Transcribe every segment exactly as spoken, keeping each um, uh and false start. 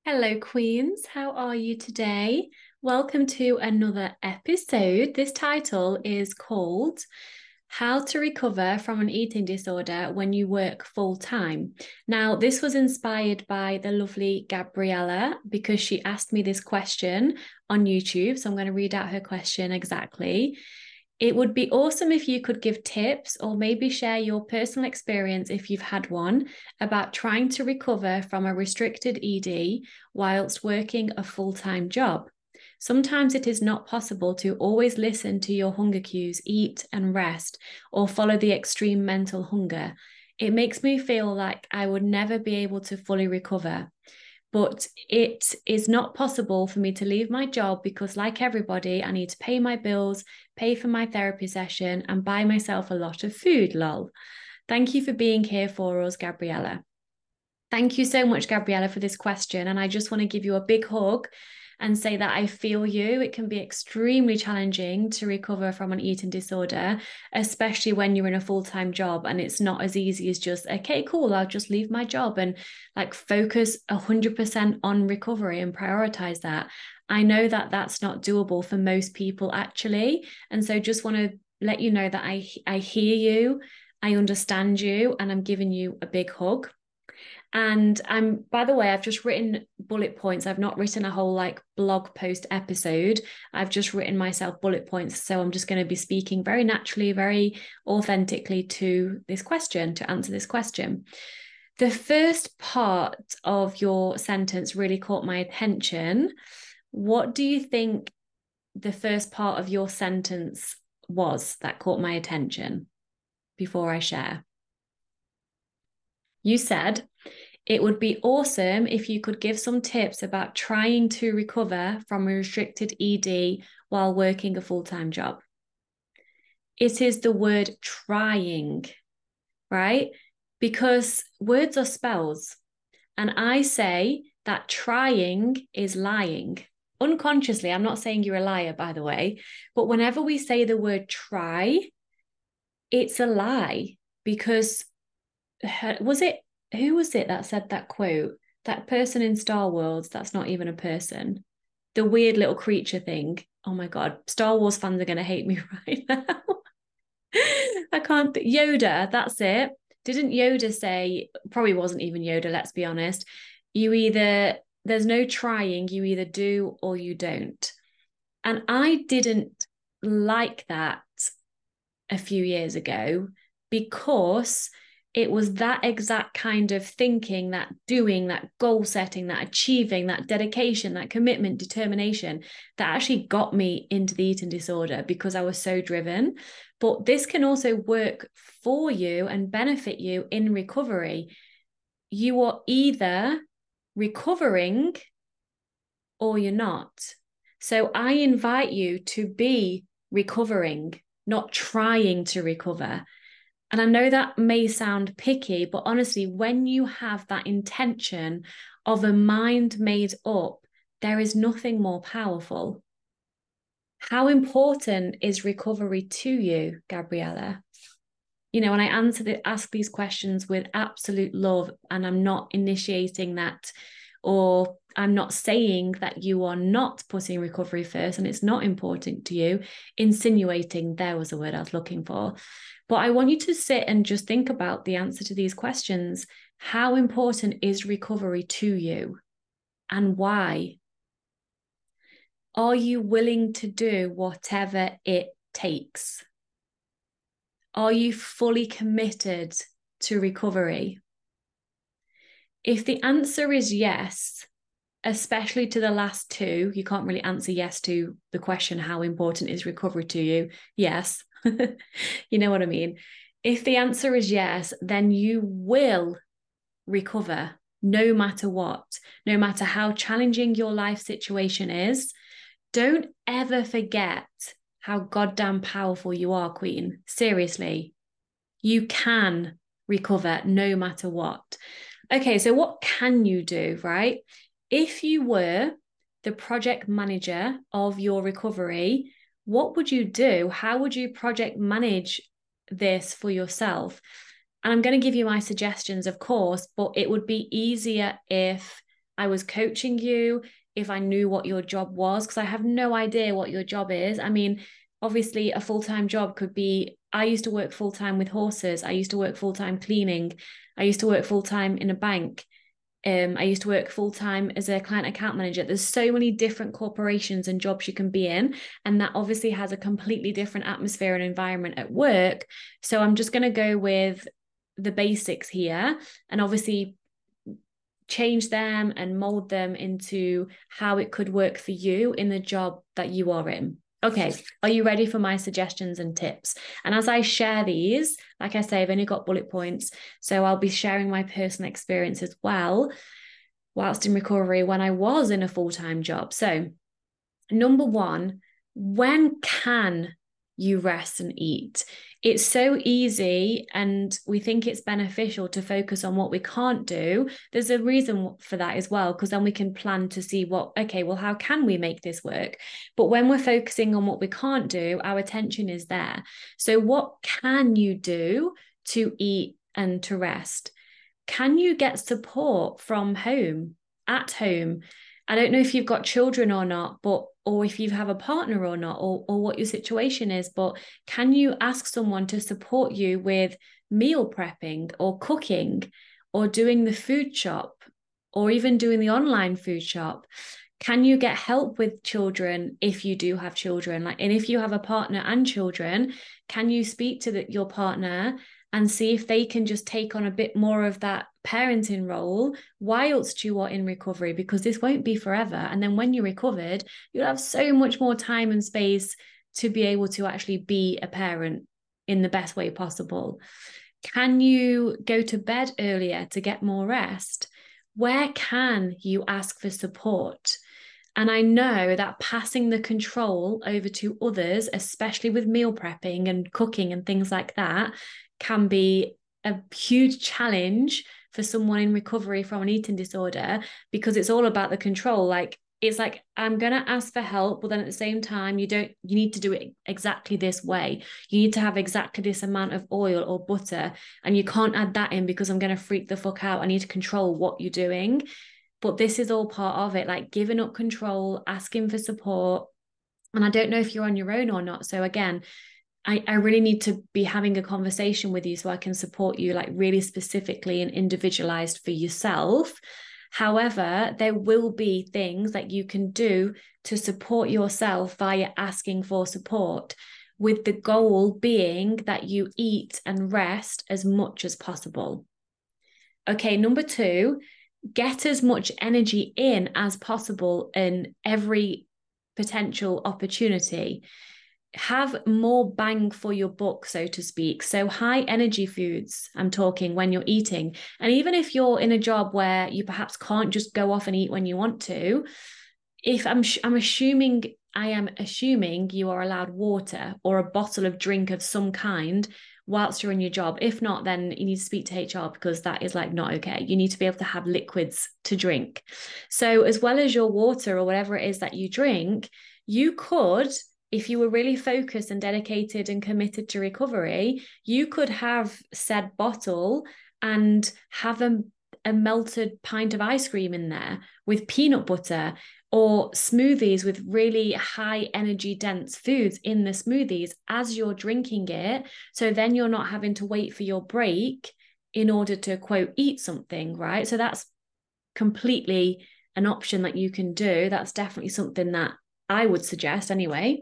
Hello, Queens. How are you today? Welcome to another episode. This title is called How to Recover from an Eating Disorder When You Work Full Time. Now, this was inspired by the lovely Gabriella because she asked me this question on YouTube. So I'm going to read out her question exactly. It would be awesome if you could give tips or maybe share your personal experience, if you've had one, about trying to recover from a restricted E D whilst working a full-time job. Sometimes it is not possible to always listen to your hunger cues, eat and rest, or follow the extreme mental hunger. It makes me feel like I would never be able to fully recover. But it is not possible for me to leave my job because, like everybody, I need to pay my bills, pay for my therapy session, and buy myself a lot of food, lol. Thank you for being here for us, Gabriella. Thank you so much, Gabriella, for this question. And I just want to give you a big hug and say that I feel you. It can be extremely challenging to recover from an eating disorder, especially when you're in a full-time job and it's not as easy as just, okay, cool, I'll just leave my job and like focus one hundred percent on recovery and prioritize that. I know that that's not doable for most people, actually. And so just want to let you know that I, I hear you, I understand you, and I'm giving you a big hug. And I'm, by the way, I've just written bullet points. I've not written a whole like blog post episode. I've just written myself bullet points. So I'm just going to be speaking very naturally, very authentically to this question, to answer this question. The first part of your sentence really caught my attention. What do you think the first part of your sentence was that caught my attention before I share? You said, it would be awesome if you could give some tips about trying to recover from a restricted E D while working a full-time job. It is the word trying, right? Because words are spells. And I say that trying is lying. Unconsciously, I'm not saying you're a liar, by the way, but whenever we say the word try, it's a lie because was it, who was it that said that quote? That person in Star Wars, that's not even a person. The weird little creature thing. Oh my God, Star Wars fans are going to hate me right now. I can't, th- Yoda, that's it. Didn't Yoda say, probably wasn't even Yoda, let's be honest. You either, there's no trying, you either do or you don't. And I didn't like that a few years ago because it was that exact kind of thinking, that doing, that goal setting, that achieving, that dedication, that commitment, determination that actually got me into the eating disorder because I was so driven. But this can also work for you and benefit you in recovery. You are either recovering or you're not. So I invite you to be recovering, not trying to recover. And I know that may sound picky, but honestly, when you have that intention of a mind made up, there is nothing more powerful. How important is recovery to you, Gabriella? You know, when I answer the, ask these questions with absolute love, and I'm not initiating that, or I'm not saying that you are not putting recovery first and it's not important to you, insinuating, there was a word I was looking for. But I want you to sit and just think about the answer to these questions. How important is recovery to you and why? Are you willing to do whatever it takes? Are you fully committed to recovery? If the answer is yes, especially to the last two, you can't really answer yes to the question, how important is recovery to you? Yes. You know what I mean? If the answer is yes, then you will recover no matter what, no matter how challenging your life situation is. Don't ever forget how goddamn powerful you are, Queen. Seriously, you can recover no matter what. Okay, so what can you do, right? If you were the project manager of your recovery, what would you do? How would you project manage this for yourself? And I'm going to give you my suggestions, of course, but it would be easier if I was coaching you, if I knew what your job was, because I have no idea what your job is. I mean, obviously a full-time job could be, I used to work full-time with horses. I used to work full-time cleaning. I used to work full-time in a bank. Um, I used to work full-time as a client account manager. There's so many different corporations and jobs you can be in, and that obviously has a completely different atmosphere and environment at work. So I'm just going to go with the basics here, and obviously change them and mold them into how it could work for you in the job that you are in. Okay, are you ready for my suggestions and tips? And as I share these, like I say, I've only got bullet points, so I'll be sharing my personal experience as well whilst in recovery when I was in a full-time job. So number one, when can you rest and eat? It's so easy, and we think it's beneficial to focus on what we can't do. There's a reason for that as well, because then we can plan to see what, okay, well, how can we make this work? But when we're focusing on what we can't do, our attention is there. So what can you do to eat and to rest? Can you get support from home, at home? I don't know if you've got children or not, but or if you have a partner or not, or, or what your situation is, but can you ask someone to support you with meal prepping or cooking or doing the food shop or even doing the online food shop? Can you get help with children if you do have children? Like, and if you have a partner and children, can you speak to the, your partner and see if they can just take on a bit more of that parenting role whilst you are in recovery, because this won't be forever. And then when you're recovered, you'll have so much more time and space to be able to actually be a parent in the best way possible. Can you go to bed earlier to get more rest? Where can you ask for support? And I know that passing the control over to others, especially with meal prepping and cooking and things like that, can be a huge challenge for someone in recovery from an eating disorder, because it's all about the control. Like, it's like, I'm going to ask for help, but then at the same time, you don't, you need to do it exactly this way. You need to have exactly this amount of oil or butter, and you can't add that in because I'm going to freak the fuck out. I need to control what you're doing. But this is all part of it, like giving up control, asking for support. And I don't know if you're on your own or not. So again, I, I really need to be having a conversation with you so I can support you, like really specifically and individualized for yourself. However, there will be things that you can do to support yourself via asking for support, with the goal being that you eat and rest as much as possible. Okay, number two, get as much energy in as possible in every potential opportunity. Have more bang for your buck, so to speak. So high energy foods, I'm talking, when you're eating. And even if you're in a job where you perhaps can't just go off and eat when you want to, if I'm, I'm assuming, I am assuming you are allowed water or a bottle of drink of some kind whilst you're in your job. If not, then you need to speak to H R, because that is like not okay. You need to be able to have liquids to drink. So as well as your water or whatever it is that you drink, you could, if you were really focused and dedicated and committed to recovery, you could have said bottle and have a, a melted pint of ice cream in there with peanut butter, or smoothies with really high energy dense foods in the smoothies as you're drinking it. So then you're not having to wait for your break in order to, quote, eat something, right? So that's completely an option that you can do. That's definitely something that I would suggest anyway.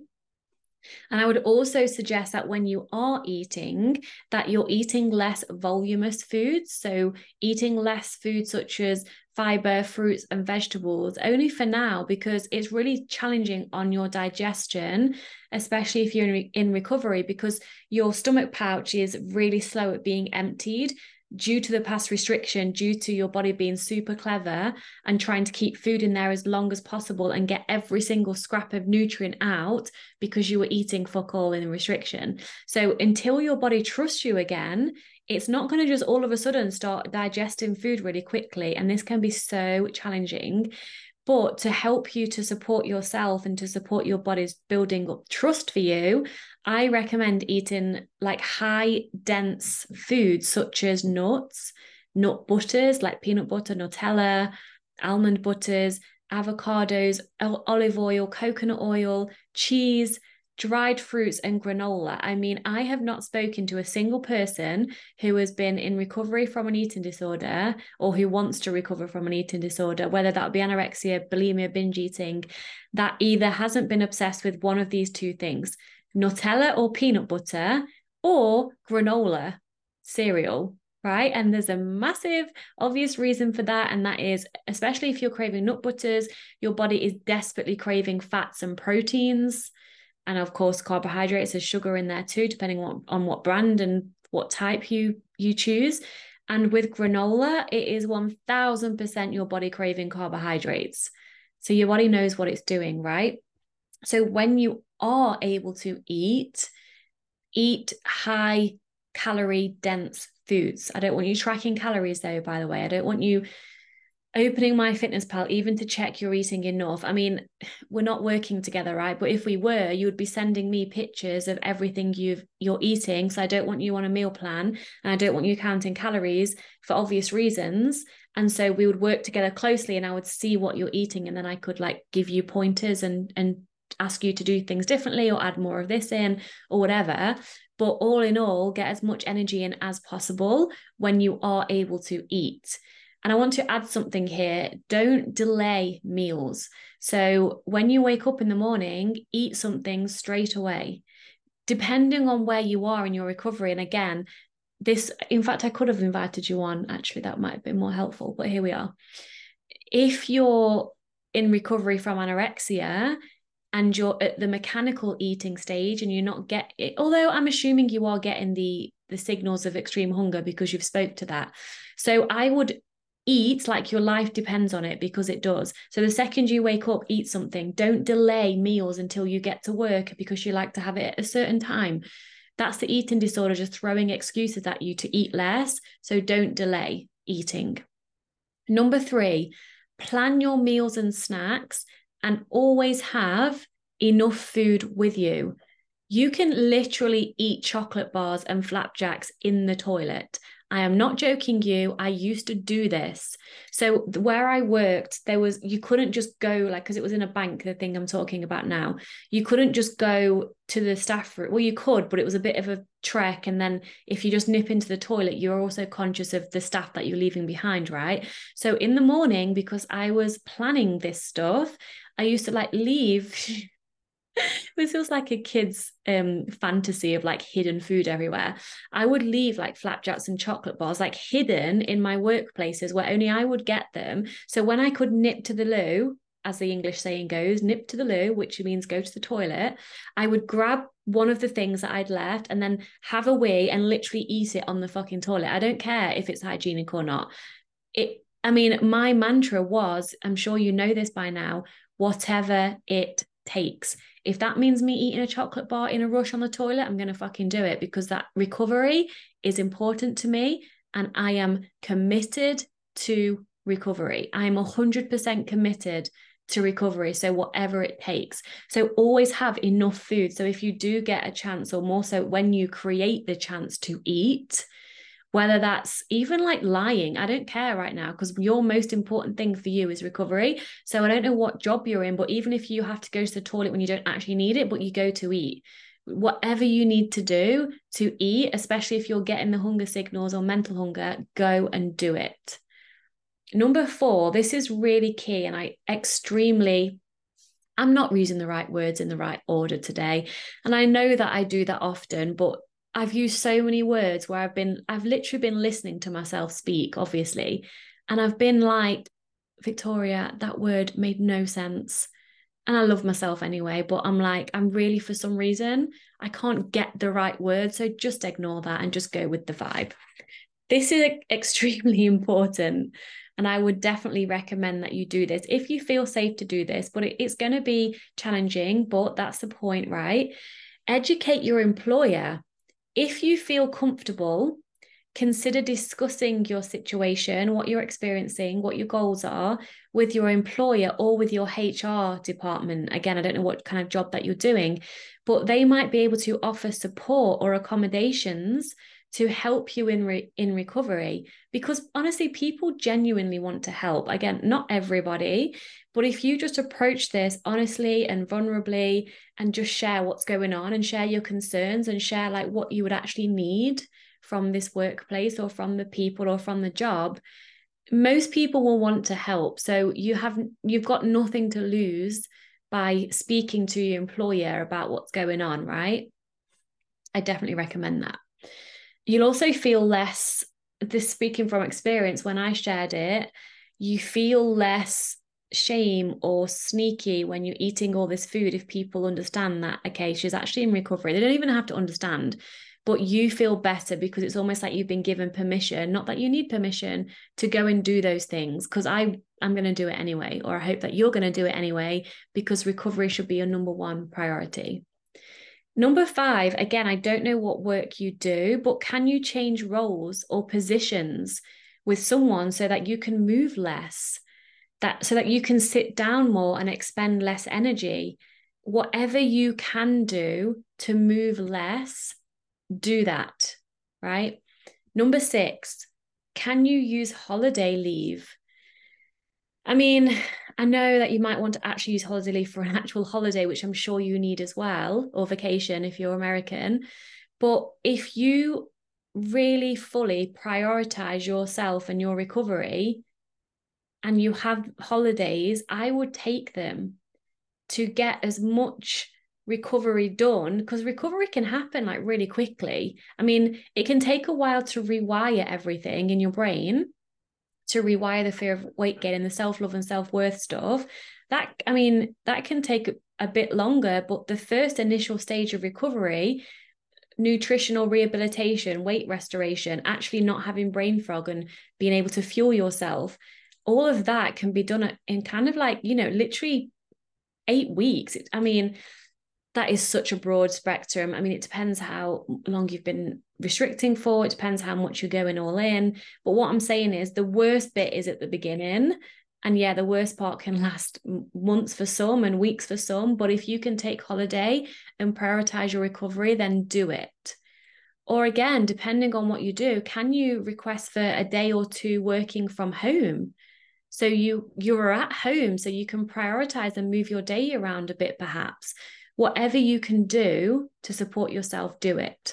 And I would also suggest that when you are eating, that you're eating less voluminous foods. So eating less food such as fiber, fruits, and vegetables, only for now, because it's really challenging on your digestion, especially if you're in, in recovery, because your stomach pouch is really slow at being emptied due to the past restriction, due to your body being super clever and trying to keep food in there as long as possible and get every single scrap of nutrient out because you were eating fuck all in the restriction. So until your body trusts you again, it's not going to just all of a sudden start digesting food really quickly. And this can be so challenging. But to help you to support yourself and to support your body's building up trust for you, I recommend eating like high dense foods such as nuts, nut butters like peanut butter, Nutella, almond butters, avocados, olive oil, coconut oil, cheese, dried fruits, and granola. I mean, I have not spoken to a single person who has been in recovery from an eating disorder or who wants to recover from an eating disorder, whether that be anorexia, bulimia, binge eating, that either hasn't been obsessed with one of these two things, Nutella or peanut butter or granola cereal. Right. And there's a massive obvious reason for that. And that is, especially if you're craving nut butters, your body is desperately craving fats and proteins. And of course, carbohydrates, there's sugar in there too, depending on, on what brand and what type you, you choose. And with granola, it is one thousand percent your body craving carbohydrates. So your body knows what it's doing, right? So when you are able to eat, eat high calorie dense foods. I don't want you tracking calories though, by the way. I don't want you opening MyFitnessPal even to check you're eating enough. I mean, we're not working together, right? But if we were, you would be sending me pictures of everything you've you're eating. So I don't want you on a meal plan, and I don't want you counting calories for obvious reasons. And so we would work together closely, and I would see what you're eating, and then I could like give you pointers and and ask you to do things differently or add more of this in or whatever. But all in all, get as much energy in as possible when you are able to eat. And I want to add something here. Don't delay meals. So when you wake up in the morning, eat something straight away. Depending on where you are in your recovery. And again, this, in fact, I could have invited you on. Actually, that might have been more helpful, but here we are. If you're in recovery from anorexia, and you're at the mechanical eating stage and you're not get it, although I'm assuming you are getting the, the signals of extreme hunger because you've spoke to that. So I would eat like your life depends on it, because it does. So the second you wake up, eat something. Don't delay meals until you get to work because you like to have it at a certain time. That's the eating disorder just throwing excuses at you to eat less. So don't delay eating. Number three, plan your meals and snacks and always have enough food with you. You can literally eat chocolate bars and flapjacks in the toilet. I am not joking you. I used to do this. So where I worked, there was, you couldn't just go like, because it was in a bank, the thing I'm talking about now, you couldn't just go to the staff room. Well, you could, but it was a bit of a trek. And then if you just nip into the toilet, you're also conscious of the staff that you're leaving behind, right? So in the morning, because I was planning this stuff, I used to like leave. This was like a kid's um fantasy of like hidden food everywhere. I would leave like flapjacks and chocolate bars like hidden in my workplaces where only I would get them. So when I could nip to the loo, as the English saying goes, nip to the loo, which means go to the toilet, I would grab one of the things that I'd left and then have a wee and literally eat it on the fucking toilet. I don't care if it's hygienic or not. It, I mean, my mantra was, I'm sure you know this by now, whatever it takes. If that means me eating a chocolate bar in a rush on the toilet, I'm going to fucking do it, because that recovery is important to me and I am committed to recovery. I am one hundred percent committed to recovery. So whatever it takes. So always have enough food. So if you do get a chance, or more so when you create the chance to eat, whether that's even like lying, I don't care right now, because your most important thing for you is recovery. So I don't know what job you're in, but even if you have to go to the toilet when you don't actually need it, but you go to eat, whatever you need to do to eat, especially if you're getting the hunger signals or mental hunger, go and do it. Number four, this is really key, and I extremely, I'm not using the right words in the right order today. And I know that I do that often, but I've used so many words where I've been, I've literally been listening to myself speak, obviously. And I've been like, Victoria, that word made no sense. And I love myself anyway, but I'm like, I'm really, for some reason, I can't get the right word. So just ignore that and just go with the vibe. This is extremely important. And I would definitely recommend that you do this if you feel safe to do this, but it, it's going to be challenging, but that's the point, right? Educate your employer. If you feel comfortable, consider discussing your situation, what you're experiencing, what your goals are with your employer or with your H R department. Again, I don't know what kind of job that you're doing, but they might be able to offer support or accommodations to help you in re- in recovery, because honestly, people genuinely want to help. Again, not everybody, but if you just approach this honestly and vulnerably and just share what's going on and share your concerns and share like what you would actually need from this workplace or from the people or from the job, most people will want to help. So you have you've got nothing to lose by speaking to your employer about what's going on, right? I definitely recommend that. You'll also feel less, this speaking from experience, when I shared it, you feel less shame or sneaky when you're eating all this food if people understand that, okay, she's actually in recovery. They don't even have to understand, but you feel better because it's almost like you've been given permission, not that you need permission, to go and do those things, because I I'm going to do it anyway, or I hope that you're going to do it anyway, because recovery should be your number one priority. Number five, again, I don't know what work you do, but can you change roles or positions with someone so that you can move less, that so that you can sit down more and expend less energy? Whatever you can do to move less, do that, right? Number six, can you use holiday leave? I mean, I know that you might want to actually use holiday leave for an actual holiday, which I'm sure you need as well, or vacation if you're American. But if you really fully prioritize yourself and your recovery and you have holidays, I would take them to get as much recovery done, because recovery can happen like really quickly. I mean, it can take a while to rewire everything in your brain, to rewire the fear of weight gain and the self-love and self-worth stuff. That, I mean, that can take a bit longer, but the first initial stage of recovery, nutritional rehabilitation, weight restoration, actually not having brain fog and being able to fuel yourself, all of that can be done in kind of like, you know, literally eight weeks. I mean, that is such a broad spectrum. I mean, it depends how long you've been restricting for. It depends how much you're going all in. But what I'm saying is the worst bit is at the beginning. And yeah, the worst part can last months for some and weeks for some. But if you can take holiday and prioritize your recovery, then do it. Or again, depending on what you do, can you request for a day or two working from home? So you you're at home, so you can prioritize and move your day around a bit, perhaps. Whatever you can do to support yourself, do it.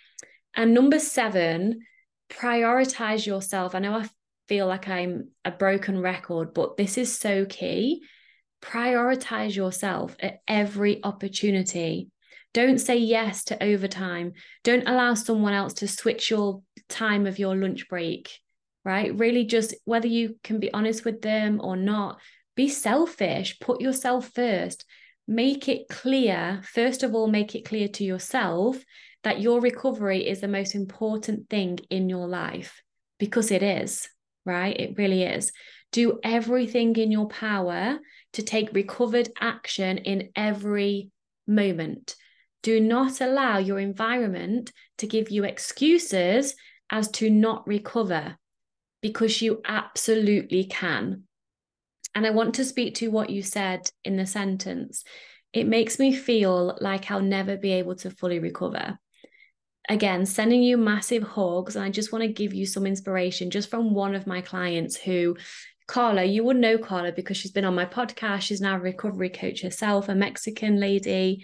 And number seven, prioritize yourself. I know I feel like I'm a broken record, but this is so key. Prioritize yourself at every opportunity. Don't say yes to overtime. Don't allow someone else to switch your time of your lunch break, right? Really, just whether you can be honest with them or not, be selfish, put yourself first. Make it clear, first of all, make it clear to yourself that your recovery is the most important thing in your life, because it is, right? It really is. Do everything in your power to take recovered action in every moment. Do not allow your environment to give you excuses as to not recover, because you absolutely can. And I want to speak to what you said in the sentence. It makes me feel like I'll never be able to fully recover. Again, sending you massive hugs. And I just want to give you some inspiration just from one of my clients who, Carla, you would know Carla because she's been on my podcast. She's now a recovery coach herself, a Mexican lady.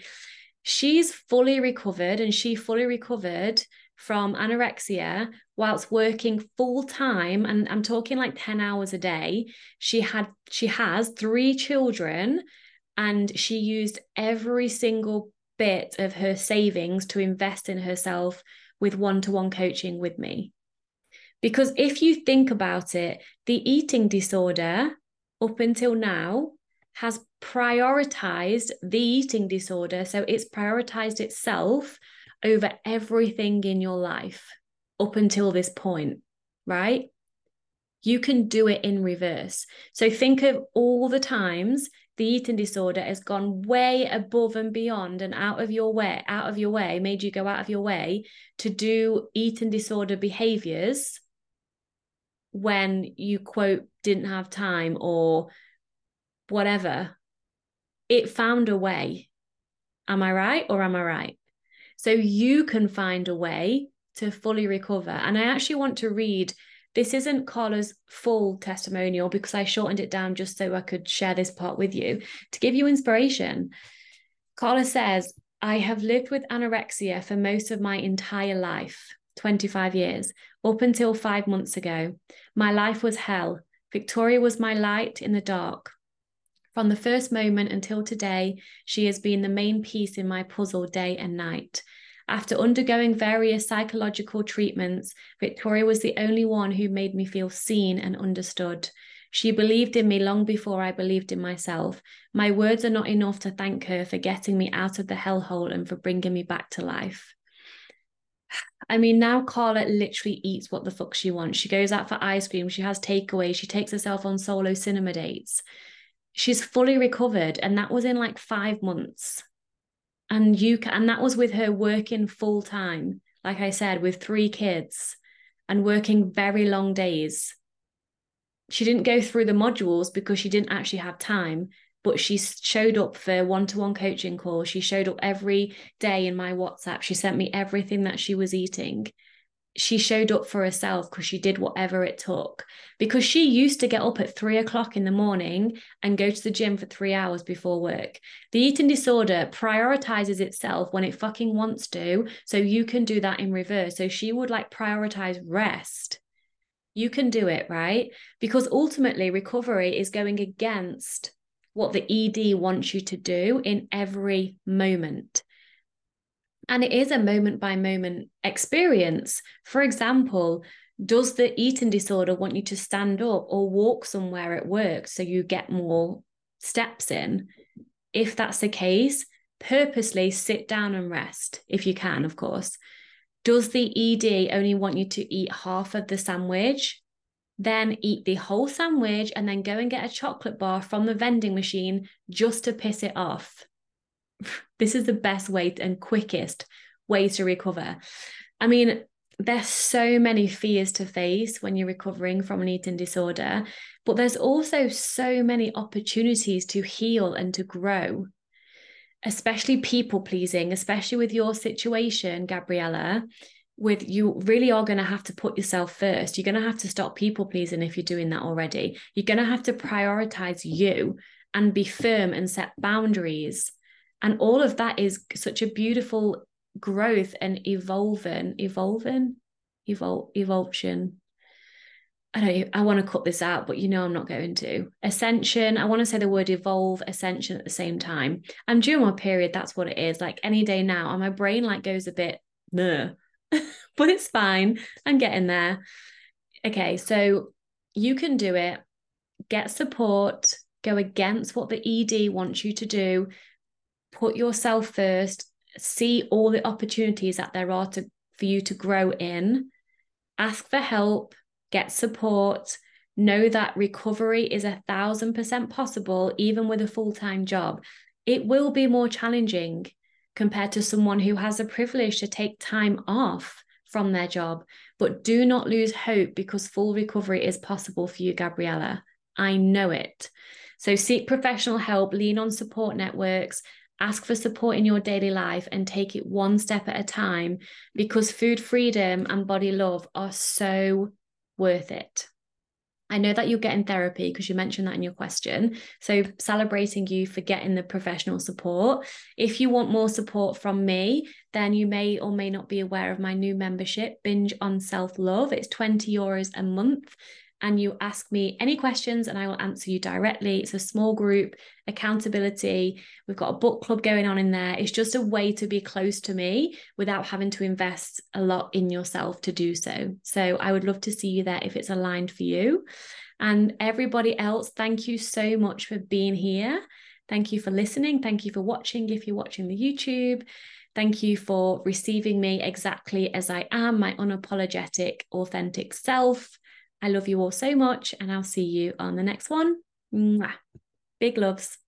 She's fully recovered, and she fully recovered from anorexia whilst working full time, and I'm talking like ten hours a day. She had she has three children, and she used every single bit of her savings to invest in herself with one-to-one coaching with me. Because if you think about it, the eating disorder up until now has prioritized the eating disorder. So it's prioritized itself over everything in your life up until this point, right? You can do it in reverse. So think of all the times the eating disorder has gone way above and beyond and out of your way, out of your way, made you go out of your way to do eating disorder behaviors when you, quote, didn't have time or whatever. It found a way. Am I right or am I right? So you can find a way to fully recover. And I actually want to read, this isn't Carla's full testimonial because I shortened it down just so I could share this part with you to give you inspiration. Carla says, I have lived with anorexia for most of my entire life, twenty-five years, up until five months ago. My life was hell. Victoria was my light in the dark. From the first moment until today, she has been the main piece in my puzzle day and night. After undergoing various psychological treatments, Victoria was the only one who made me feel seen and understood. She believed in me long before I believed in myself. My words are not enough to thank her for getting me out of the hellhole and for bringing me back to life. I mean, now Carla literally eats what the fuck she wants. She goes out for ice cream. She has takeaways. She takes herself on solo cinema dates. She's fully recovered. And that was in like five months. And you can, and that was with her working full time, like I said, with three kids and working very long days. She didn't go through the modules because she didn't actually have time, but she showed up for one-to-one coaching calls. She showed up every day in my WhatsApp. She sent me everything that she was eating. She showed up for herself because she did whatever it took. Because she used to get up at three o'clock in the morning and go to the gym for three hours before work. The eating disorder prioritizes itself when it fucking wants to. So you can do that in reverse. So she would like prioritize rest. You can do it, right? Because ultimately recovery is going against what the E D wants you to do in every moment. And it is a moment by moment experience. For example, does the eating disorder want you to stand up or walk somewhere at work so you get more steps in? If that's the case, purposely sit down and rest if you can, of course. Does the E D only want you to eat half of the sandwich? Then eat the whole sandwich and then go and get a chocolate bar from the vending machine just to piss it off. This is the best way and quickest way to recover. I mean, there's so many fears to face when you're recovering from an eating disorder, but there's also so many opportunities to heal and to grow, especially people pleasing, especially with your situation, Gabriella. With you really are going to have to put yourself first. You're going to have to stop people pleasing if you're doing that already. You're going to have to prioritize you and be firm and set boundaries. And all of that is such a beautiful growth and evolving, evolving, evol, evolution. I don't, I want to cut this out, but you know I'm not going to. Ascension, I want to say the word evolve, ascension at the same time. I'm during my period, that's what it is. Like any day now, and my brain like goes a bit, nah. But it's fine. I'm getting there. Okay, so you can do it. Get support. Go against what the E D wants you to do. Put yourself first. See all the opportunities that there are to for you to grow in. Ask for help. Get support. Know that recovery is a thousand percent possible, even with a full-time job. It will be more challenging compared to someone who has the privilege to take time off from their job. But do not lose hope because full recovery is possible for you, Gabriella. I know it. So seek professional help, lean on support networks, ask for support in your daily life and take it one step at a time because food freedom and body love are so worth it. I know that you're getting therapy because you mentioned that in your question. So celebrating you for getting the professional support. If you want more support from me, then you may or may not be aware of my new membership, Binge on Self-Love. It's twenty euros a month. And you ask me any questions and I will answer you directly. It's a small group, accountability. We've got a book club going on in there. It's just a way to be close to me without having to invest a lot in yourself to do so. So I would love to see you there if it's aligned for you. And everybody else, thank you so much for being here. Thank you for listening. Thank you for watching if you're watching the YouTube. Thank you for receiving me exactly as I am, my unapologetic, authentic self. I love you all so much and I'll see you on the next one. Mwah. Big loves.